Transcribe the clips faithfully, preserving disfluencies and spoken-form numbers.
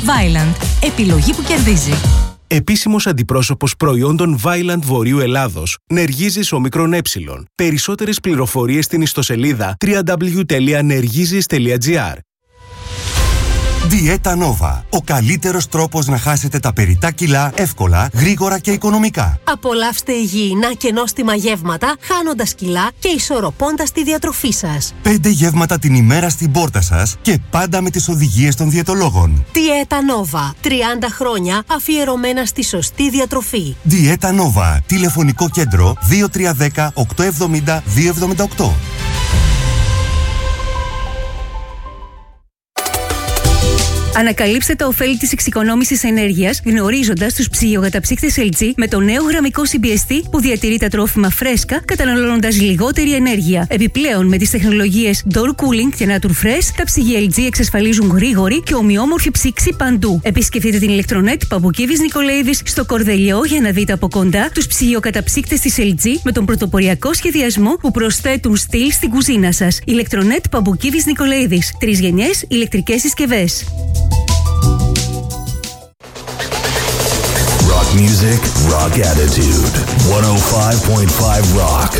Vaillant. Επιλογή που κερδίζει. Επίσημος αντιπρόσωπος προϊόντων Vaillant Βορείου Ελλάδος, Νεργίζης Ομικρόν Ε. Περισσότερες πληροφορίες στην ιστοσελίδα double-u double-u double-u τελεία νεργίζης τελεία τζι άρ. Dieta Nova. Ο καλύτερος τρόπος να χάσετε τα περιττά κιλά εύκολα, γρήγορα και οικονομικά. Απολαύστε υγιεινά και νόστιμα γεύματα, χάνοντας κιλά και ισορροπώντας τη διατροφή σας. Πέντε γεύματα την ημέρα στην πόρτα σας και πάντα με τις οδηγίες των διαιτολόγων. Dieta Nova. τριάντα χρόνια αφιερωμένα στη σωστή διατροφή. Dieta Nova. Τηλεφωνικό κέντρο δύο τρία ένα μηδέν οκτώ επτά μηδέν δύο επτά οκτώ. Ανακαλύψτε τα ωφέλη της εξοικονόμησης ενέργειας γνωρίζοντας τους ψυγειοκαταψύκτες ελ τζι με το νέο γραμμικό σι μπι ες τι που διατηρεί τα τρόφιμα φρέσκα καταναλώνοντας λιγότερη ενέργεια. Επιπλέον, με τις τεχνολογίες Door Cooling και Naturfresh, τα ψυγεία ελ τζι εξασφαλίζουν γρήγορη και ομοιόμορφη ψήξη παντού. Επισκεφτείτε την ηλεκτρονέτ Παμπουκίβης Νικολαίδης στο Κορδελιό για να δείτε από κοντά τους ψυγειοκαταψύκτες της ελ τζι με τον πρωτοποριακό σχεδιασμό που προσθέτουν στυλ στην κουζίνα σας. Ηλεκτρονέτ Παμπουκίβης Νικολαίδης. Τρεις γενιές ηλεκτρικές συσκευές. Rock music, rock attitude. one oh five point five Rock.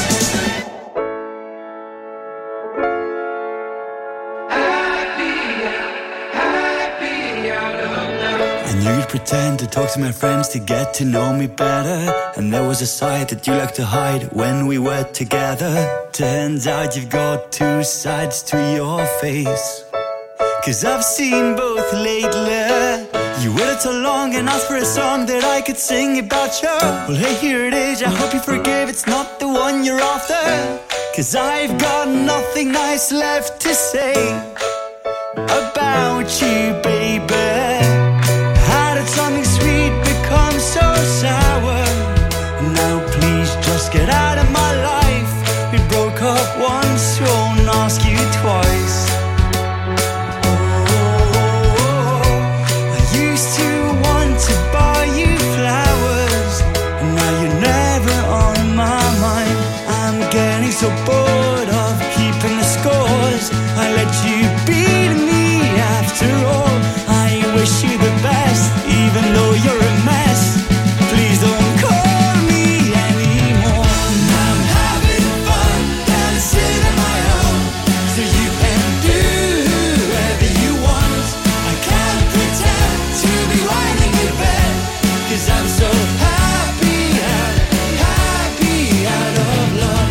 I knew you'd pretend to talk to my friends to get to know me better. And there was a side that you like to hide when we were together. Turns out you've got two sides to your face. Cause I've seen both lately. You waited so long and asked for a song that I could sing about you. Well, hey, here it is. I hope you forgive. It's not the one you're after. Cause I've got nothing nice left to say about you, baby. How did something sweet become so sour? Now please just get out of my life. We broke up once, won't ask you twice. So bored of keeping the scores. I let you beat me after all. I wish you the best, even though you're a mess. Please don't call me anymore. I'm having fun dancing on my own, so you can do whatever you want. I can't pretend to be lying in bed, cause I'm so happy, happy out of love.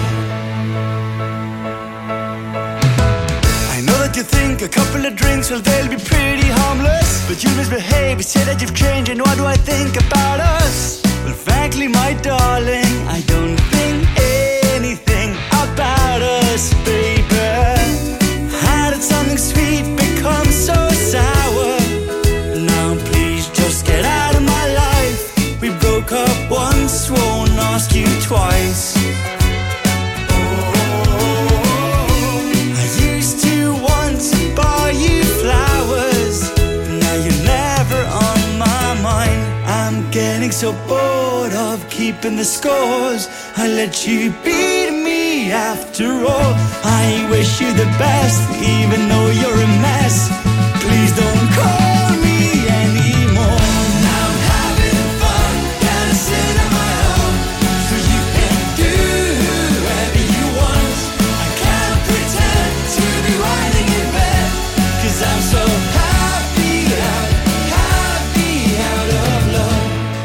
You think a couple of drinks, well, they'll be pretty harmless. But you misbehave, you say that you've changed, and what do I think about us? Well, frankly, my darling, I don't think anything about us, baby. How did something sweet become so sour? Now please just get out of my life. We broke up once, won't ask you twice. Getting so bored of keeping the scores. I let you beat me after all. I wish you the best, even though you're a mess. Please don't call me anymore. I'm having fun dancing on my own, so you can do whatever you want. I can't pretend to be lying in bed, cause I'm so happy, happy out of love.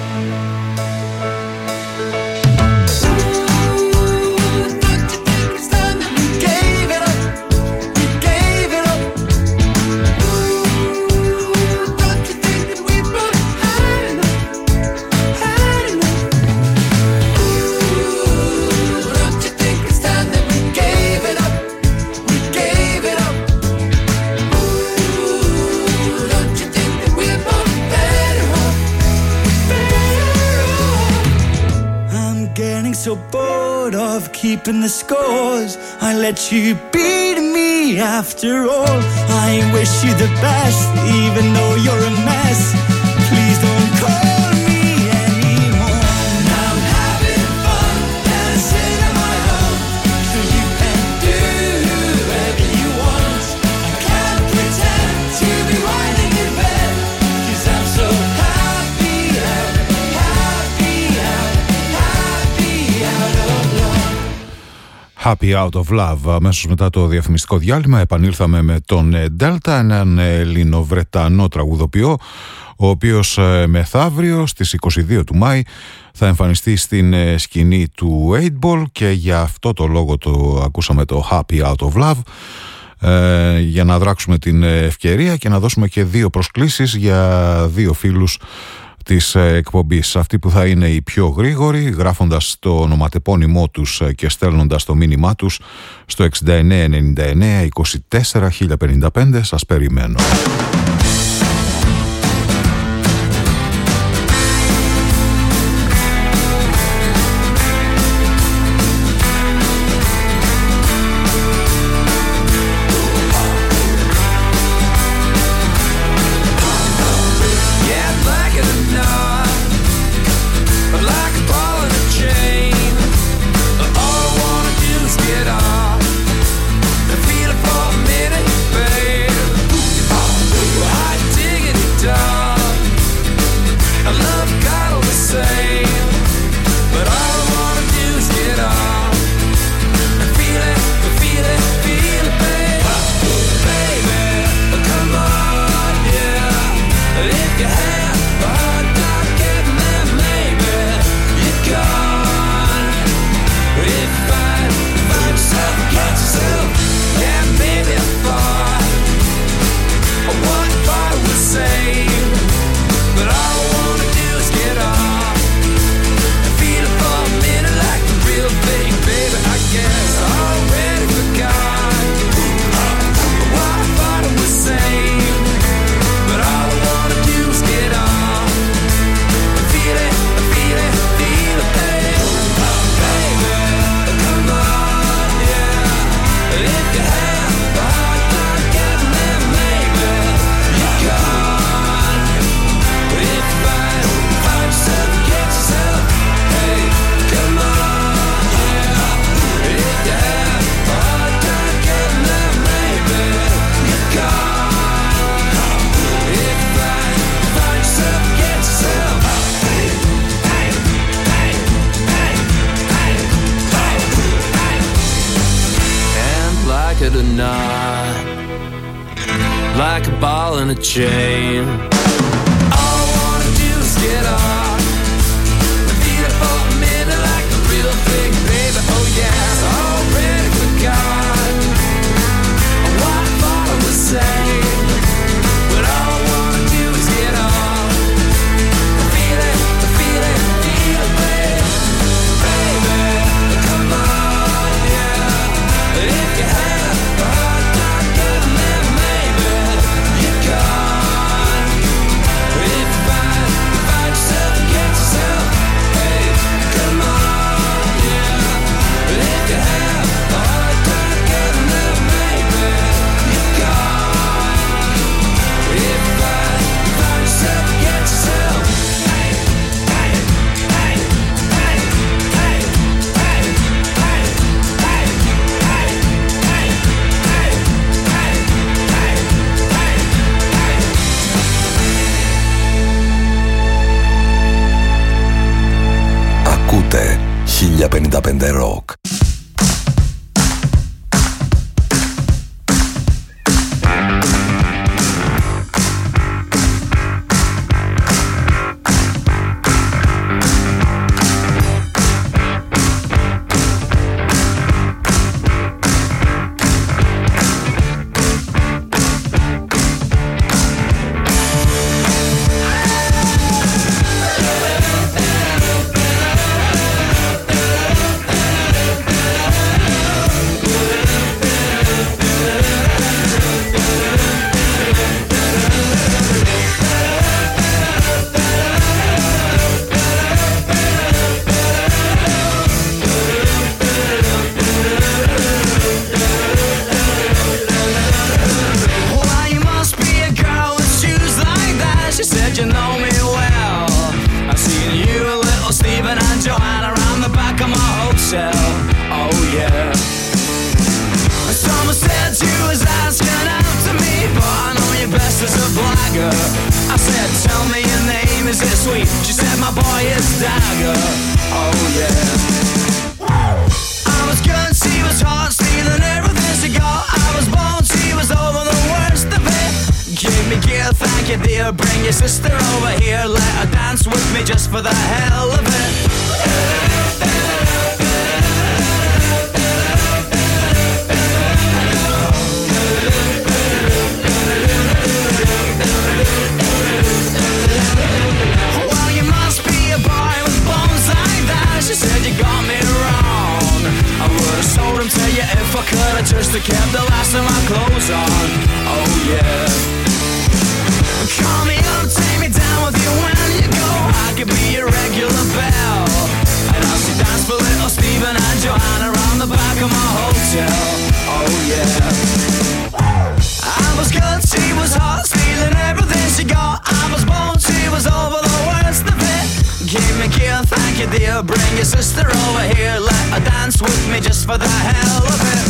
So bored of keeping the scores. I let you beat me after all. I wish you the best, even though you're a mess. Please don't call me anymore. I'm having fun dancing on my own, so you can do whatever you want. I can't pretend to be lying in bed, Happy Out of Love. Αμέσως μετά το διαφημιστικό διάλειμμα επανήλθαμε με τον Delta, έναν Ελληνοβρετανό τραγουδοποιό, ο οποίος μεθαύριο στις είκοσι δύο του Μάη θα εμφανιστεί στην σκηνή του έιτ μπολ και για αυτό το λόγο το ακούσαμε το Happy Out of Love, ε, για να δράξουμε την ευκαιρία και να δώσουμε και δύο προσκλήσεις για δύο φίλους της εκπομπής. Αυτοί που θα είναι οι πιο γρήγοροι, γράφοντας το ονοματεπώνυμό τους και στέλνοντας το μήνυμά τους στο εξήντα εννέα ενενήντα εννέα είκοσι τέσσερα χίλια πενήντα πέντε, σας περιμένω. Like a ball in a chain. All I wanna do is get off and feel it for a minute like a real thing, baby. Oh yeah, it's already forgot what I thought I was saying, but all I wanna do is get off and feel it, feel it, feel it, baby. Baby, come on, yeah. If you have a hard time getting there, maybe you gone. If I find yourself and get yourself, hey, come on, yeah. If you have a hard time getting there, maybe you gone. If I find yourself and get yourself, hey, hey, hey, hey, hey, hey, hey, hey, hey, hey, hey, hey, hey, hey, hey. Ακούτε χίλια πενήντα πέντε Rock. She was thank you dear. Bring your sister over here, let her dance with me just for the hell of it. Well, you must be a boy with bones like that. She said you got me wrong. I would've sold him to you if I could. I just have kept the last of my clothes on. Oh yeah. Call me up, take me down with you when you go. I could be your regular belle. And I'll see dance for little Stephen and Joanna around the back of my hotel. Oh yeah. I was good, she was hot, stealing everything she got. I was bold, she was over the worst of it. Give me kill, thank you dear. Bring your sister over here, let her dance with me just for the hell of it.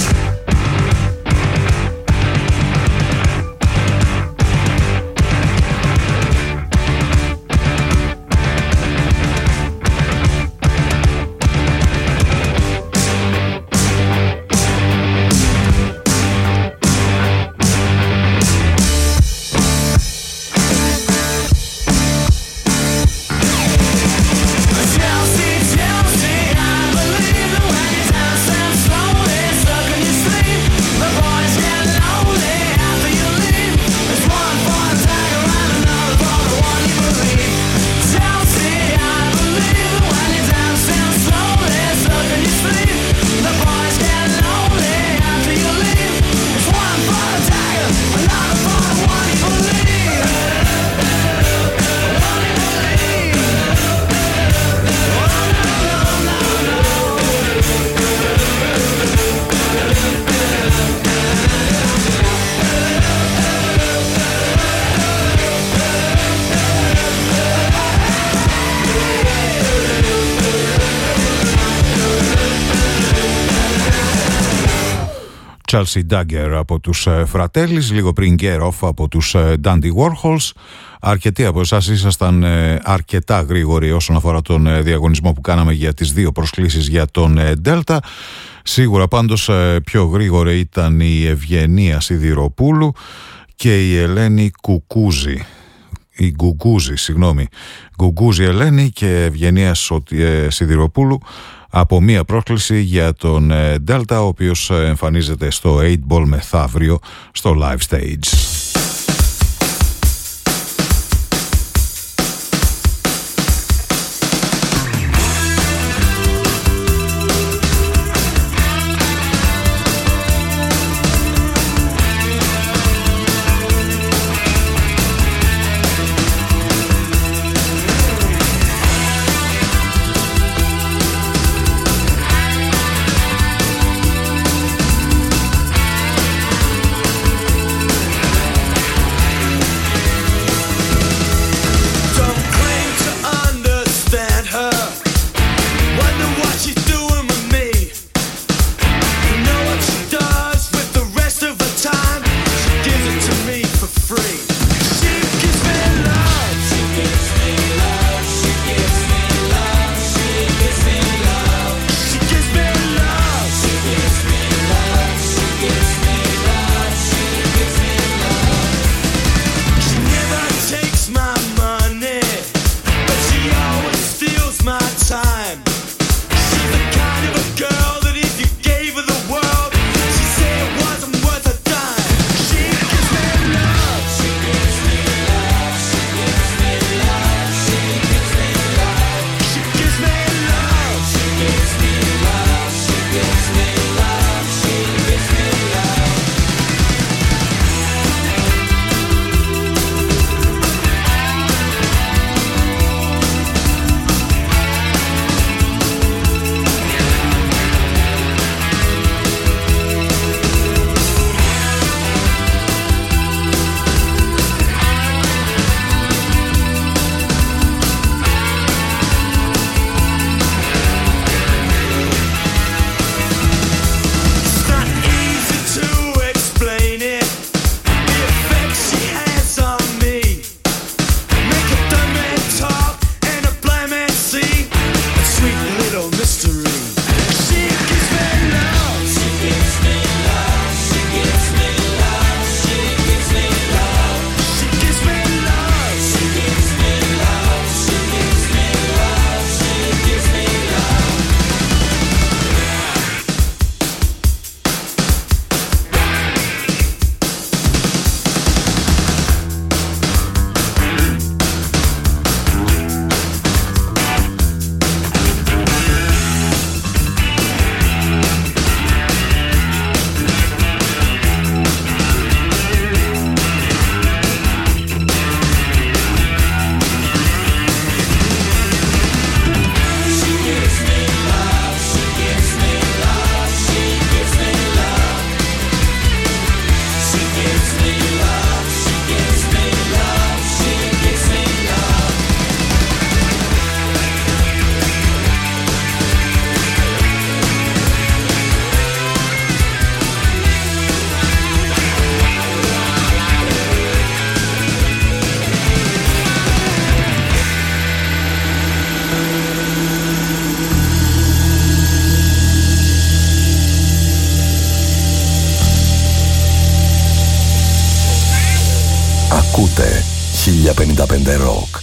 Chelsea Dagger από τους Fratellis, λίγο πριν Get Off από τους Dandy Warhols. Αρκετοί από εσάς ήσασταν αρκετά γρήγοροι όσον αφορά τον διαγωνισμό που κάναμε για τις δύο προσκλήσεις για τον Delta. Σίγουρα πάντως πιο γρήγορη ήταν η Ευγενία Σιδηροπούλου και η Ελένη Κουκούζη. Η Γκουγκούζη, συγγνώμη. Γκουγκούζη Ελένη και Ευγενία Σιδηροπούλου από μία πρόσκληση για τον Delta, ο οποίος εμφανίζεται στο eight ball μεθαύριο στο live stage. χίλια πενήντα πέντε Rock.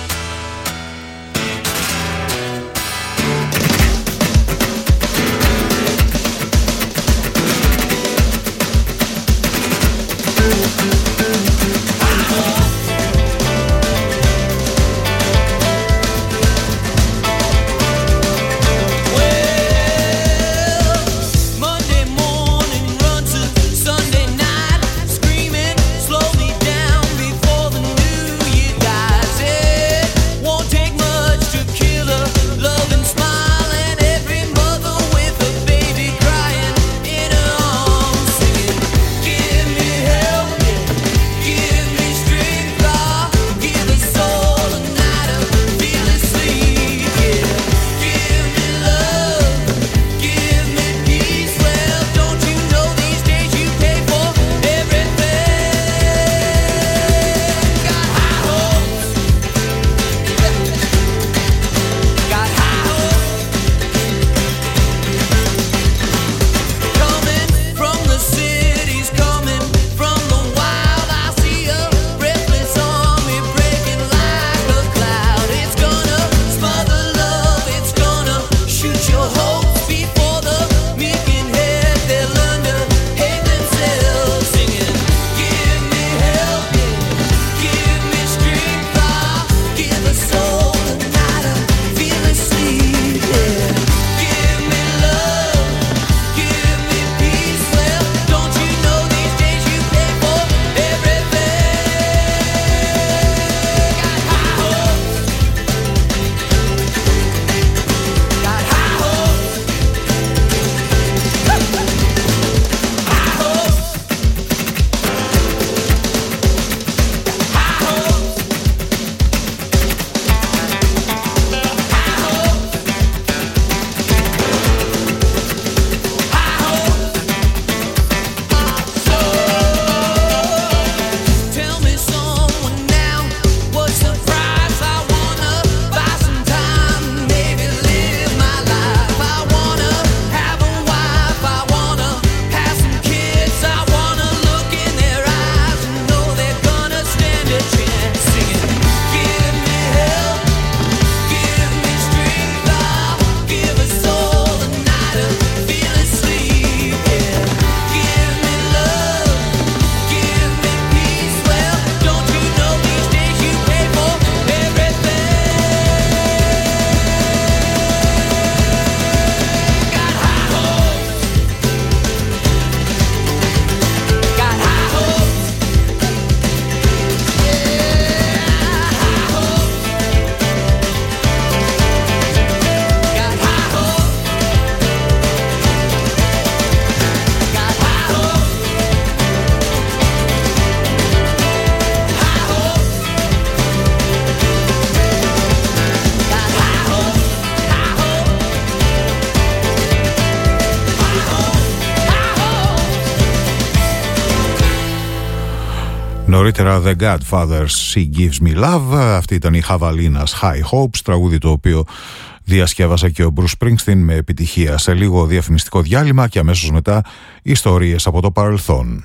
Νωρίτερα The Godfathers, She Gives Me Love. Αυτή ήταν η Χαβαλίνας High Hopes, τραγούδι το οποίο διασκεύασε και ο Bruce Springsteen με επιτυχία. Σε λίγο διαφημιστικό διάλειμμα και αμέσως μετά ιστορίες από το παρελθόν.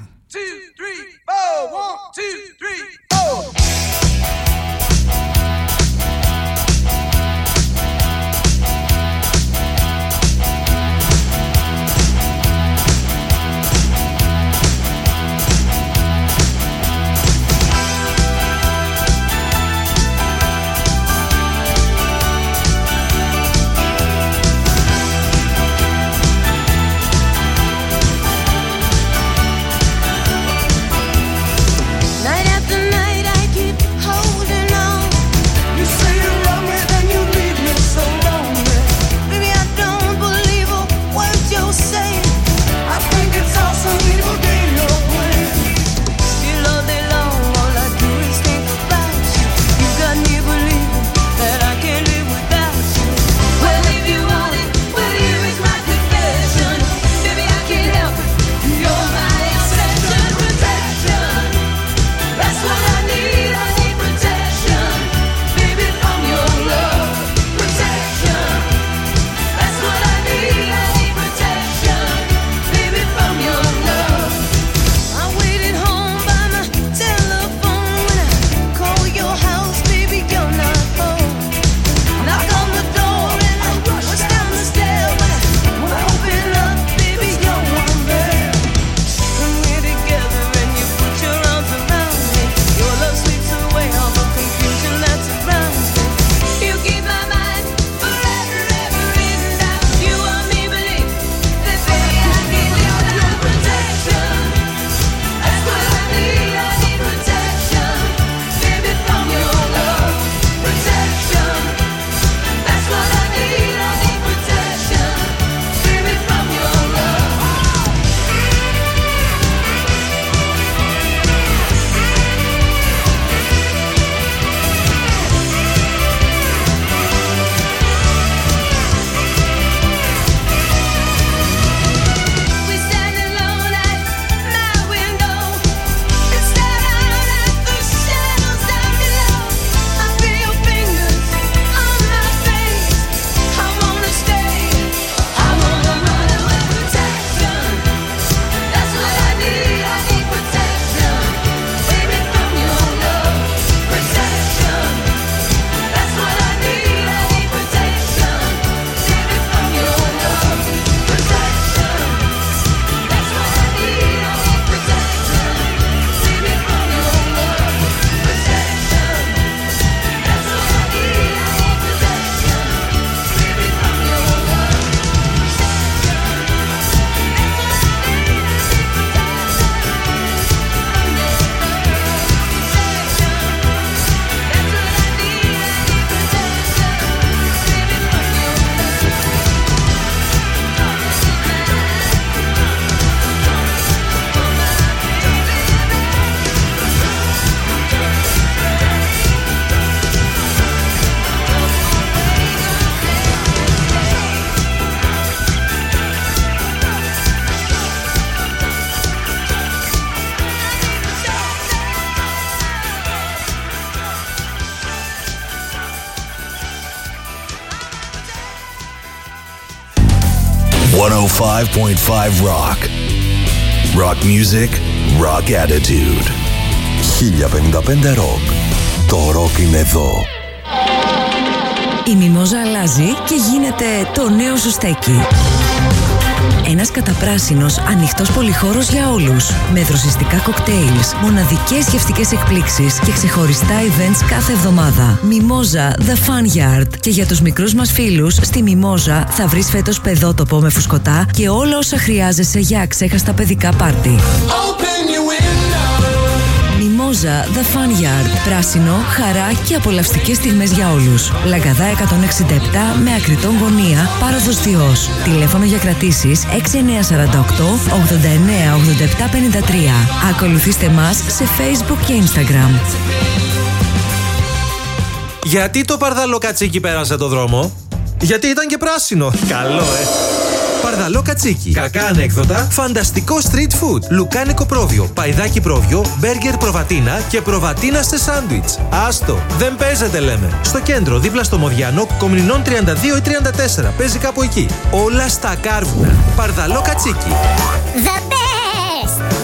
εκατόν πέντε κόμμα πέντε Rock. Rock music, rock attitude. χίλια πενήντα πέντε Rock. Το rock είναι εδώ. Η μιμόζα αλλάζει και γίνεται το νέο σου στέκι. Ένας καταπράσινος, ανοιχτός πολυχώρος για όλους. Με δροσιστικά κοκτέιλς, μοναδικές γευστικές εκπλήξεις και ξεχωριστά events κάθε εβδομάδα. Μιμόζα The Fun Yard. Και για τους μικρούς μας φίλους, στη Μιμόζα θα βρεις φέτος παιδότοπο με φουσκωτά και όλα όσα χρειάζεσαι για αξέχαστα παιδικά πάρτι. Μιμόζα The Fun Yard. Πράσινο, χαρά και απολαυστικές στιγμές για όλους. Λαγκαδά εκατόν εξήντα επτά με ακριτών γωνία, πάροδος Διός. Τηλέφωνο για κρατήσεις έξι εννιά τέσσερα οκτώ ογδόντα εννέα ογδόντα επτά πενήντα τρία. Ακολουθήστε μας σε Facebook και Instagram. Γιατί το παρδαλό κατσίκι πέρασε το δρόμο? Γιατί ήταν και πράσινο. Καλό, ε. Παρδαλό κατσίκι. Κακά ανέκδοτα. Φανταστικό street food. Λουκάνικο πρόβιο. Παϊδάκι πρόβιο. Μπέργκερ προβατίνα και προβατίνα σε σάντουιτς. Άστο. Δεν παίζεται, λέμε. Στο κέντρο, δίπλα στο Μοδιάνο, Κομνηνών τριάντα δύο ή τριάντα τέσσερα. Παίζει κάπου εκεί. Όλα στα κάρβουνα. Παρδαλό κατσίκι. The best!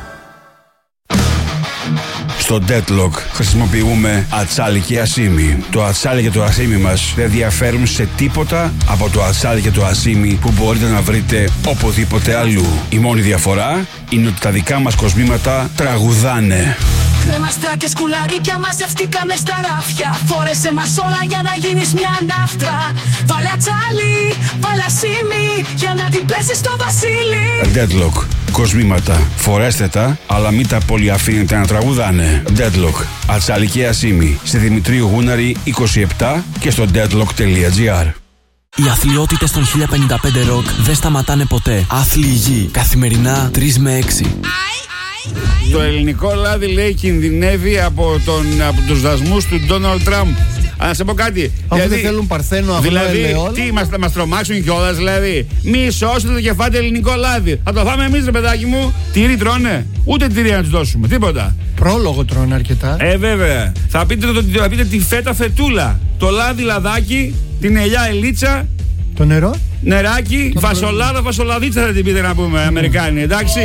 Στο Deadlock χρησιμοποιούμε ατσάλι και ασίμι. Το ατσάλι και το ασίμι μας δεν διαφέρουν σε τίποτα από το ατσάλι και το ασίμι που μπορείτε να βρείτε οπουδήποτε αλλού. Η μόνη διαφορά είναι ότι τα δικά μας κοσμήματα τραγουδάνε. Κρέμαστρα και σκουλαρίκια μαζευτήκαμε στα ράφια. Φόρεσε μας όλα για να γίνεις μια ναύτρα. Βάλε ατσάλι, βάλε ασίμι για να την πέσεις στο βασίλι. Deadlock. Κοσμήματα. Φορέστε τα, αλλά μην τα πολύ αφήνετε να τραγουδάνε. Deadlock. Ατσάλι και ασίμι. Στη Δημητρίου Γούναρη είκοσι επτά και στο deadlock τελεία gr. Οι αθλειότητες των χίλια πενήντα πέντε Rock δεν σταματάνε ποτέ. Άθλοι υγιή. Καθημερινά τρεις με έξι. Το ελληνικό λάδι, λέει, κινδυνεύει από, τον, από τους δασμούς του Ντόναλντ Τραμπ. Να σε πω κάτι. Αφού δηλαδή, δεν θέλουν παρθένο, αγνό ελαιόλ. Δηλαδή, τι, μας, μας τρομάξουν κιόλας, δηλαδή. Μη σώσετε το κεφάτι ελληνικό λάδι. Θα το φάμε εμείς, ρε παιδάκι μου. Τυρί τρώνε. Ούτε τυρί να τους δώσουμε. Τίποτα. Πρόλογο τρώνε αρκετά. Ε, βέβαια. Θα πείτε, το, θα πείτε τη φέτα φετούλα. Το λάδι λαδάκι. Την ελιά ελίτσα. Το νερό. Νεράκι. Το φασολάδα, φασολαδίτσα θα την πείτε να πούμε, mm. Αμερικάνοι. Εντάξει.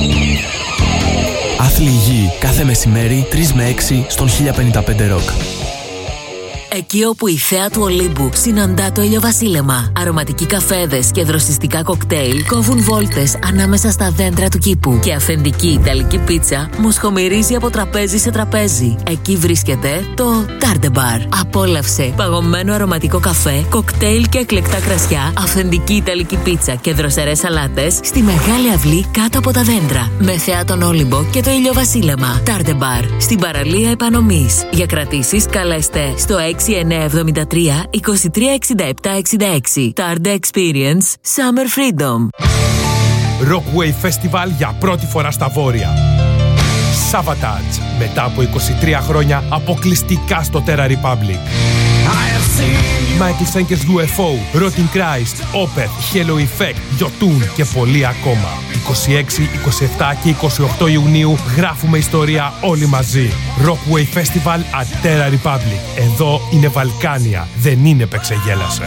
Άθλοι υγιή. Κάθε μεσημέρι τρεις με έξι στον χίλια πενήντα πέντε Rock. Εκεί όπου η θέα του Ολύμπου συναντά το ηλιοβασίλεμα. Αρωματικοί καφέδες και δροσιστικά κοκτέιλ κόβουν βόλτες ανάμεσα στα δέντρα του κήπου. Και αυθεντική ιταλική πίτσα μοσχομυρίζει από τραπέζι σε τραπέζι. Εκεί βρίσκεται το Tarde Bar. Απόλαυσε παγωμένο αρωματικό καφέ, κοκτέιλ και εκλεκτά κρασιά, αυθεντική ιταλική πίτσα και δροσερές σαλάτες στη μεγάλη αυλή κάτω από τα δέντρα. Με θέα τον Όλυμπο και το ηλιοβασίλεμα. Tarde Bar. Στην παραλία Επανομής. Για κρατήσεις καλέστε στο έξι εννιά εβδομήντα τρία είκοσι τρία εξήντα επτά εξήντα έξι. Tarde Experience Summer Freedom. Rockwave Festival για πρώτη φορά στα Βόρεια. Savatage, μετά από είκοσι τρία χρόνια αποκλειστικά στο Terra Republic. Michael Schenker's γιου εφ ο, Rotting Christ, Opeth, Halo Effect, Jotun και πολλοί ακόμα. είκοσι έξι, είκοσι επτά και είκοσι οκτώ Ιουνίου γράφουμε ιστορία όλοι μαζί. Rockwave Festival at Terra Republic. Εδώ είναι Βαλκάνια, δεν είναι Πεξεγέλασε.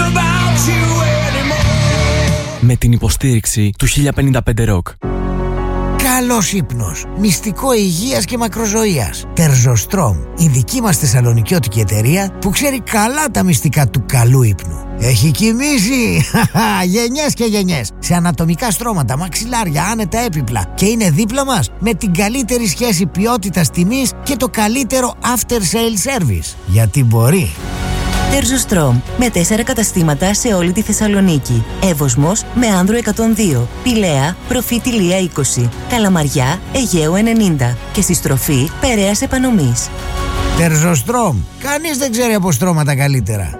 Με την υποστήριξη του χίλια πενήντα πέντε Rock. Καλός ύπνος, μυστικό υγείας και μακροζωίας. Τερζοστρόμ, η δική μας θεσσαλονικιώτικη εταιρεία που ξέρει καλά τα μυστικά του καλού ύπνου. Έχει κοιμήσει γενιές και γενιές σε ανατομικά στρώματα, μαξιλάρια, άνετα έπιπλα και είναι δίπλα μας με την καλύτερη σχέση ποιότητας τιμής και το καλύτερο after sale service. Γιατί μπορεί. Τερζοστρόμ, με τέσσερα καταστήματα σε όλη τη Θεσσαλονίκη. Εύωσμος με Άνδρο εκατόν δύο, Πηλαία, Προφήτη Λία είκοσι, Καλαμαριά, Αιγαίου ενενήντα και στη στροφή Περαίας Επανομής. Τερζοστρόμ, κανείς δεν ξέρει από στρώματα καλύτερα.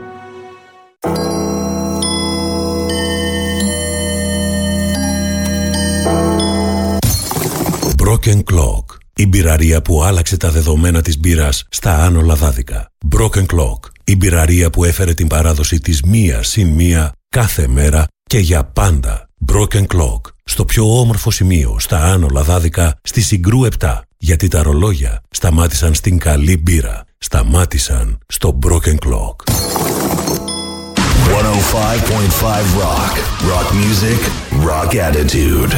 Broken Clock, η μπειραρία που άλλαξε τα δεδομένα της μπύρας στα Άνω Λαδάδικα. Broken Clock, η μπειραρία που έφερε την παράδοση της μία συν μία κάθε μέρα και για πάντα. Broken Clock, στο πιο όμορφο σημείο στα Άνω Λαδάδικα, στη Συγκρού επτά. Γιατί τα ρολόγια σταμάτησαν στην καλή μπύρα. Σταμάτησαν στο Broken Clock. one oh five point five Rock. Rock music, rock attitude.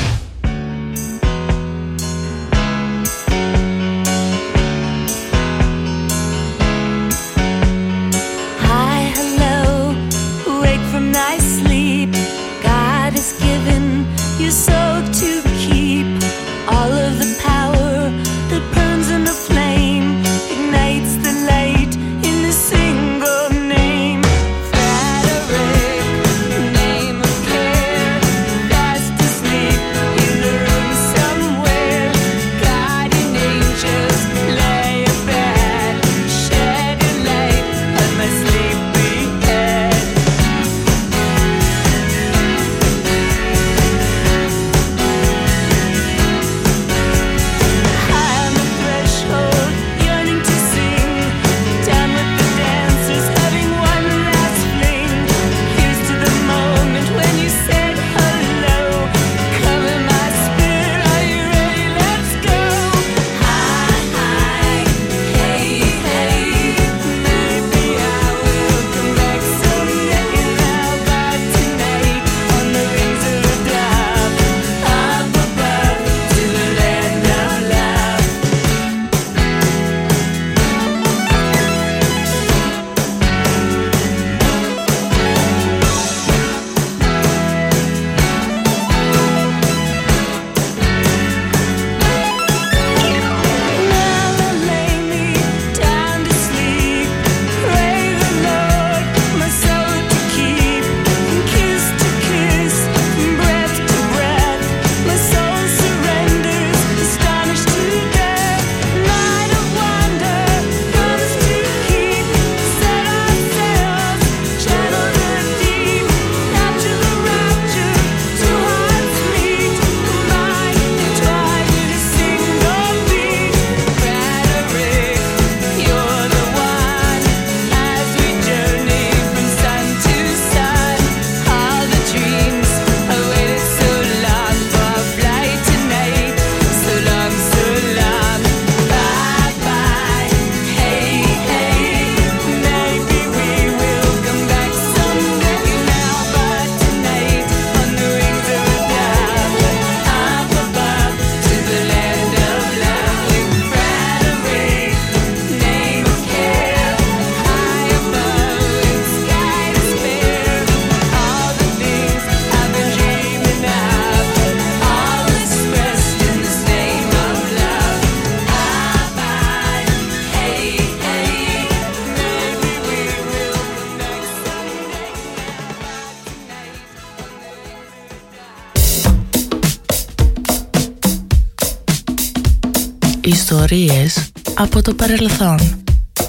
Ιστορίες από το παρελθόν.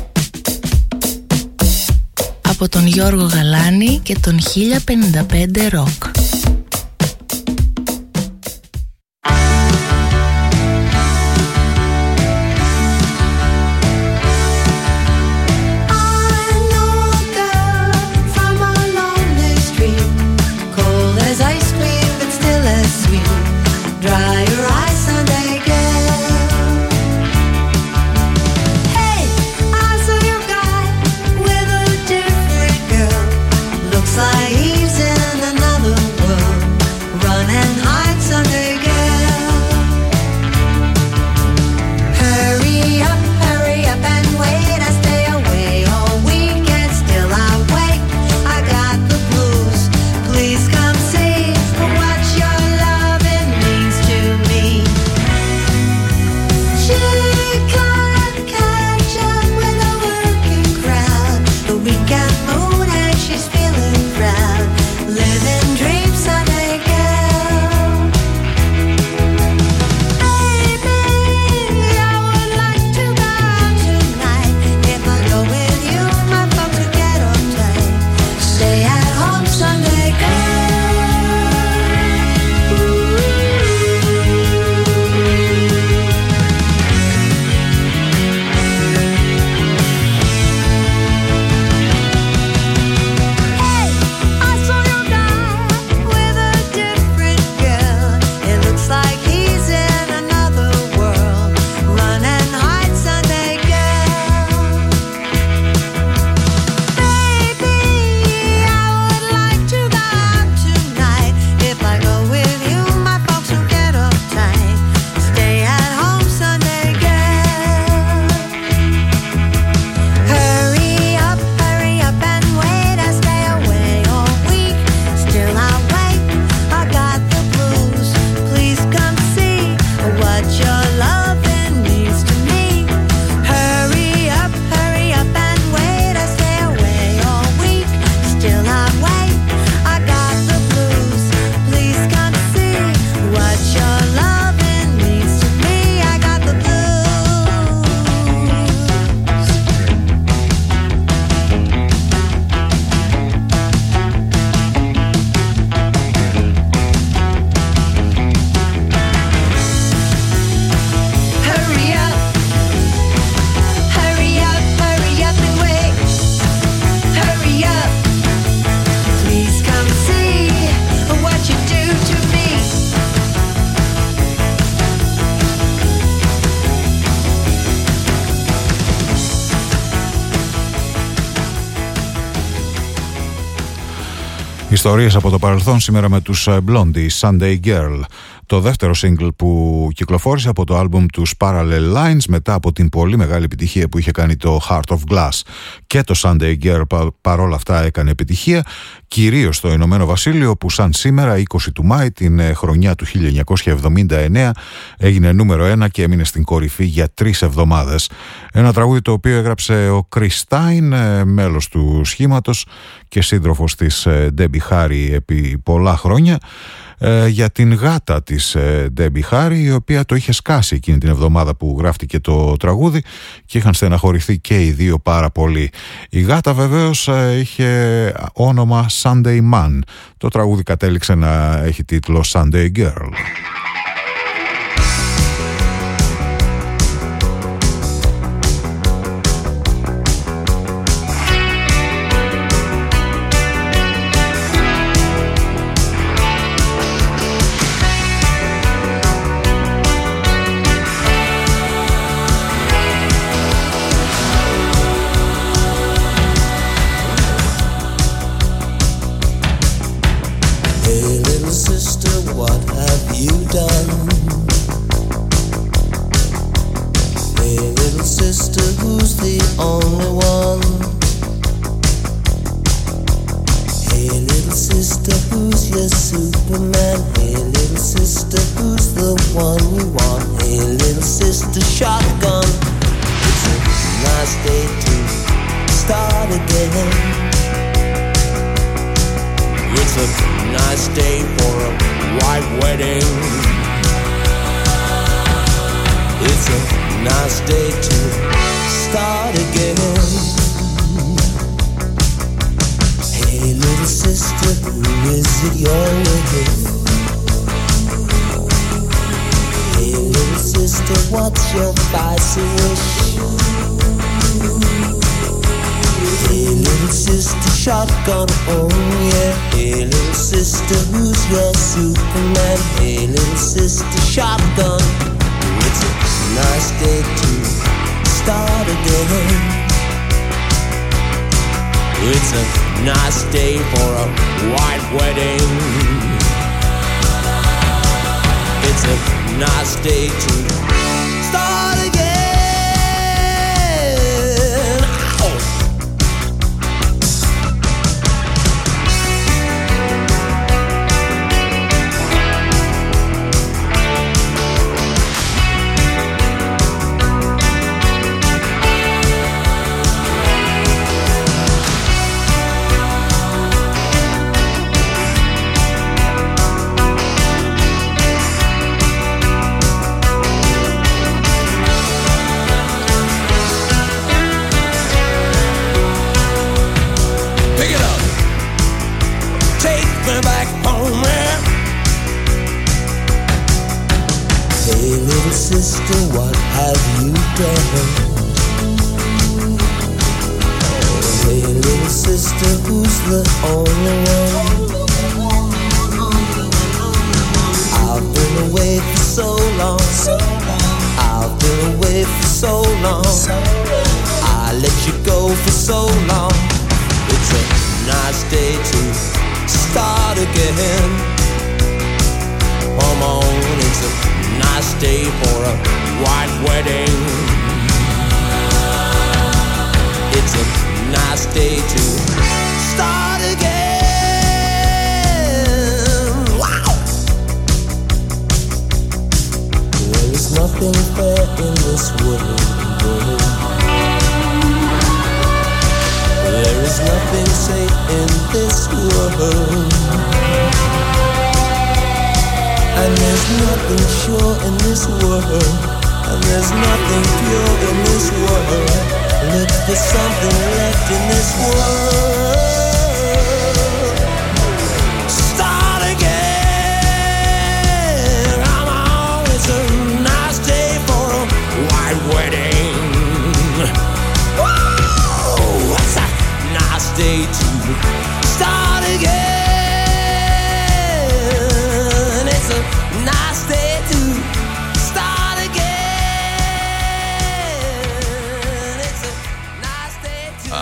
Από τον Γιώργο Γαλάνη και τον χίλια πενήντα πέντε Rock. Like he's in another Ιστορίες από το παρελθόν σήμερα με τους Blondie, Sunday Girl. Το δεύτερο single που κυκλοφόρησε από το άλμπουμ τους Parallel Lines μετά από την πολύ μεγάλη επιτυχία που είχε κάνει το Heart of Glass. Και το Sunday Girl παρόλα αυτά έκανε επιτυχία, κυρίως στο Ηνωμένο Βασίλειο, που σαν σήμερα είκοσι του Μάη την χρονιά του χίλια εννιακόσια εβδομήντα εννέα έγινε νούμερο ένα και έμεινε στην κορυφή για τρεις εβδομάδες. Ένα τραγούδι το οποίο έγραψε ο Chris Stein, μέλος του σχήματος και σύντροφος της Debbie Harry επί πολλά χρόνια, για την γάτα της Debbie Harry, η οποία το είχε σκάσει εκείνη την εβδομάδα που γράφτηκε το τραγούδι και είχαν στεναχωρηθεί και οι δύο πάρα πολύ. Η γάτα βεβαίως είχε όνομα Sunday Man. Το τραγούδι κατέληξε να έχει τίτλο Sunday Girl.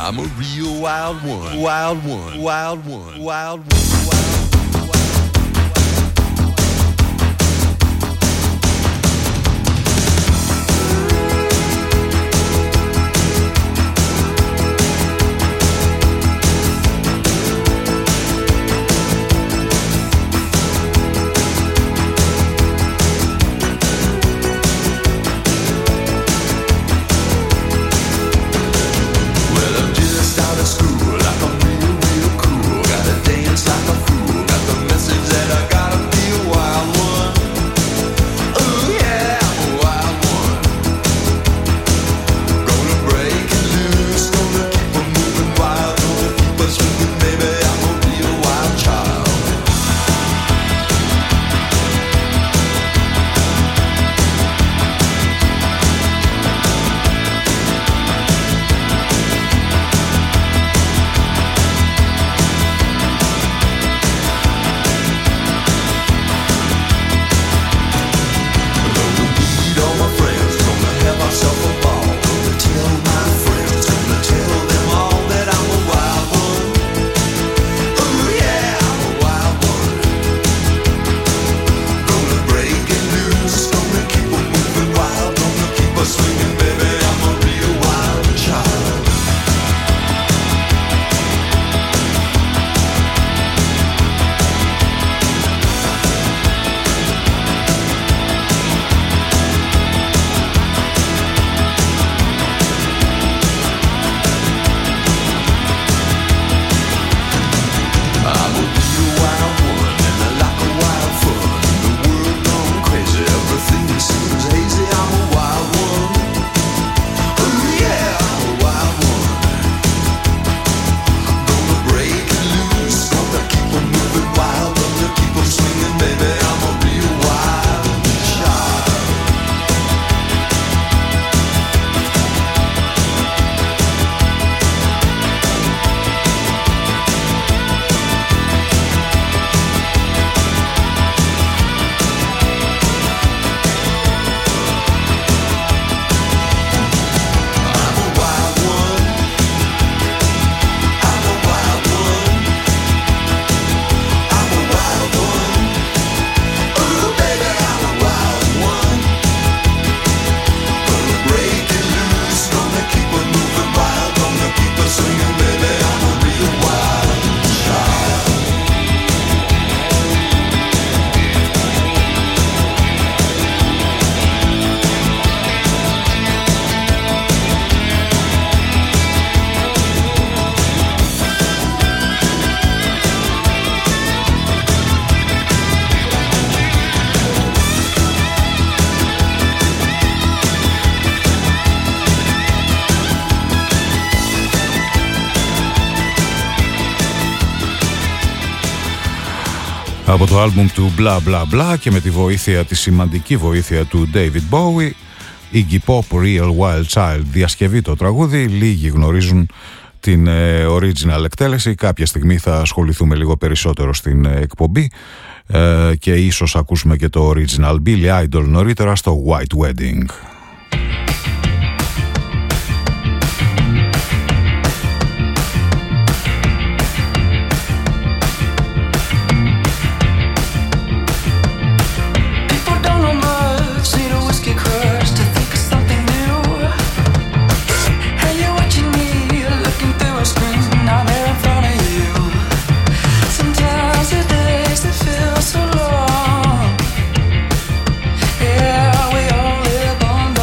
I'm a real wild one. Wild one. Wild one. Wild one. Wild one. Από το άλμπουμ του Bla Bla Bla και με τη βοήθεια, τη σημαντική βοήθεια του David Bowie, Iggy Pop Real Wild Child διασκευή το τραγούδι. Λίγοι γνωρίζουν την ε, original εκτέλεση. Κάποια στιγμή θα ασχοληθούμε λίγο περισσότερο στην ε, εκπομπή ε, και ίσως ακούσουμε και το original Billy Idol νωρίτερα στο White Wedding. So long, yeah, we all live on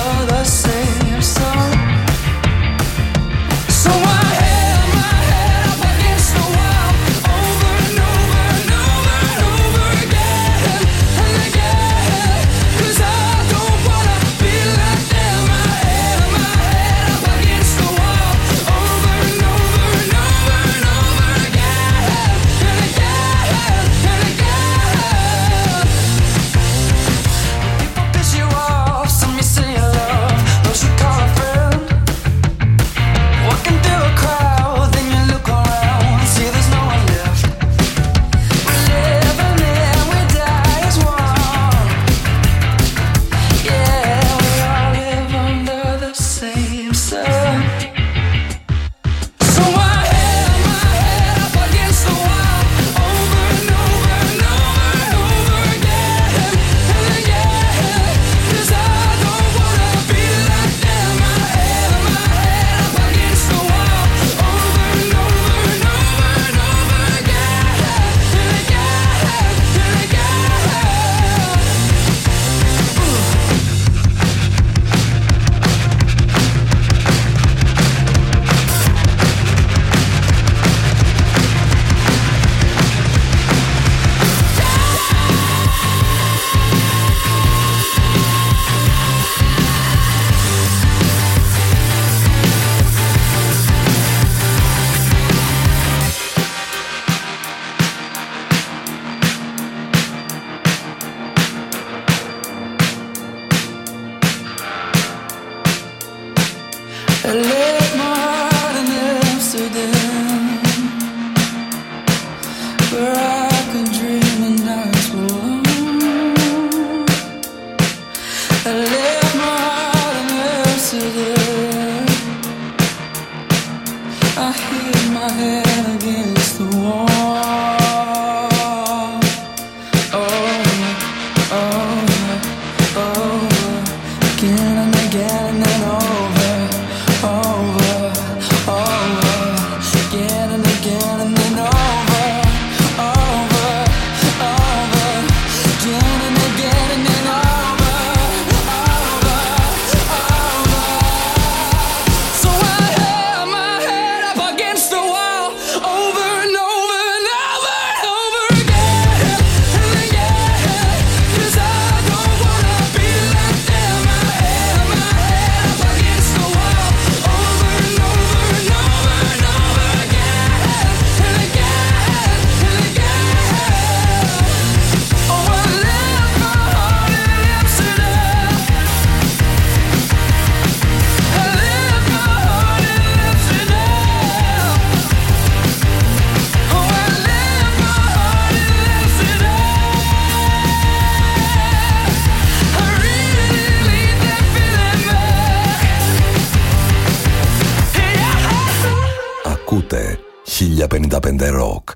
I hit my head against the wall. Over, over, over, again and again and then over, over, over, again and again and then over, over, over, again and again and then over, over, over. So I held my head up against the wall over and over and over and over again and again, 'cause I don't wanna be left there. My head, my head up against the wall over and over and over and over again and again and again. Oh, I left my heart in Amsterdam. I left my heart in Amsterdam. Oh, I left my heart in Amsterdam. I really need that feeling back. Ακούτε χίλια πενήντα πέντε Rock.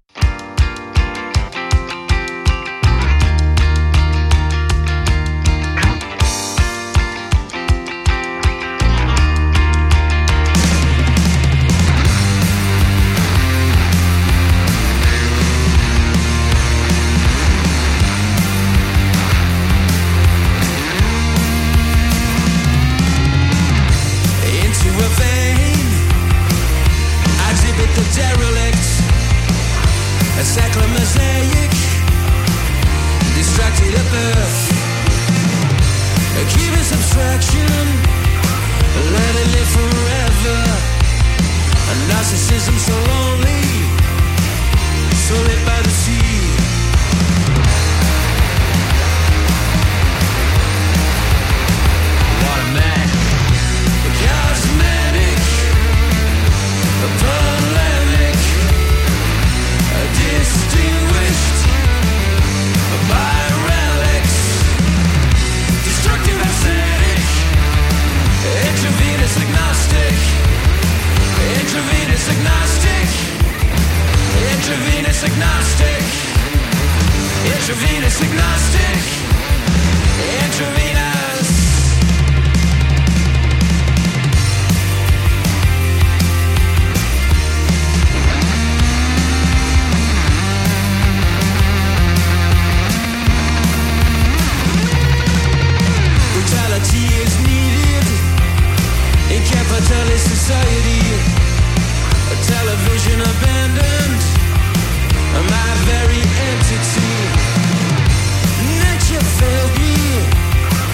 Into a vein, I exhibit the derelict, a sacred mosaic, distracted at birth, a cubist abstraction, let it live forever, a narcissism so lonely, so lit by the sea. What a man. Cosmetic, polemic, distinguished by relics, destructive aesthetic, intravenous agnostic, intravenous agnostic, intravenous agnostic, intravenous agnostic, intravenous. Brutality is needed in capitalist society. A television abandoned my very entity. Nature failed me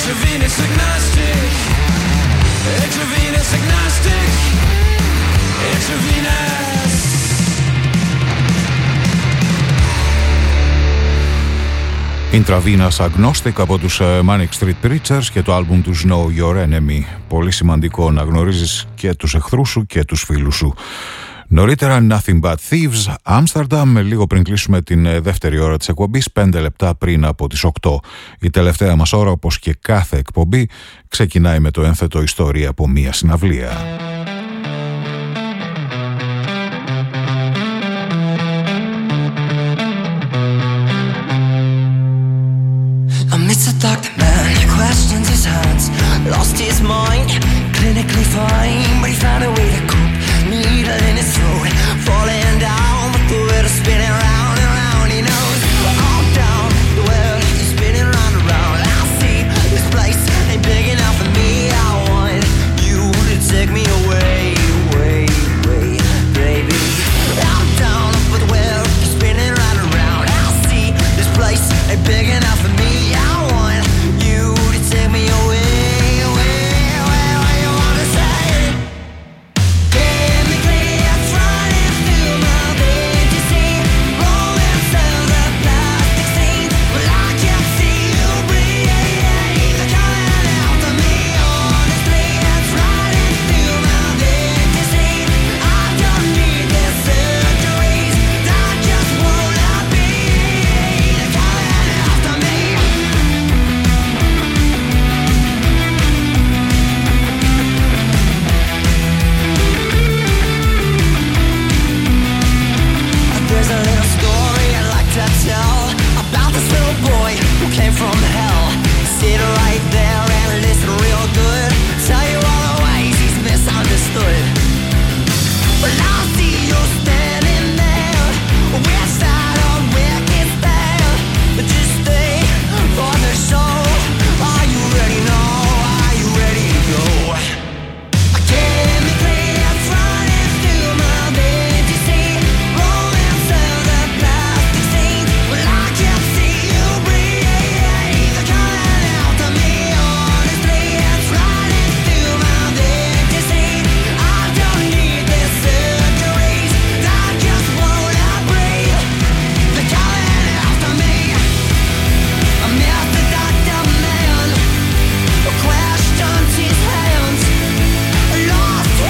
Intravenous agnostic. Intravenous agnostic. Intravenous. Intravenous Agnostic από τους Manic Street Preachers και το άλμπουμ τους Know Your Enemy. Πολύ σημαντικό να γνωρίζεις και τους εχθρούς σου και τους φίλους σου. Νωρίτερα Nothing But Thieves, Amsterdam, λίγο πριν κλείσουμε την δεύτερη ώρα της εκπομπής, πέντε λεπτά πριν από τις οκτώ. Η τελευταία μας ώρα, όπως και κάθε εκπομπή, ξεκινάει με το ένθετο ιστορία από μία συναυλία. Amidst the dark, the man questions his heart.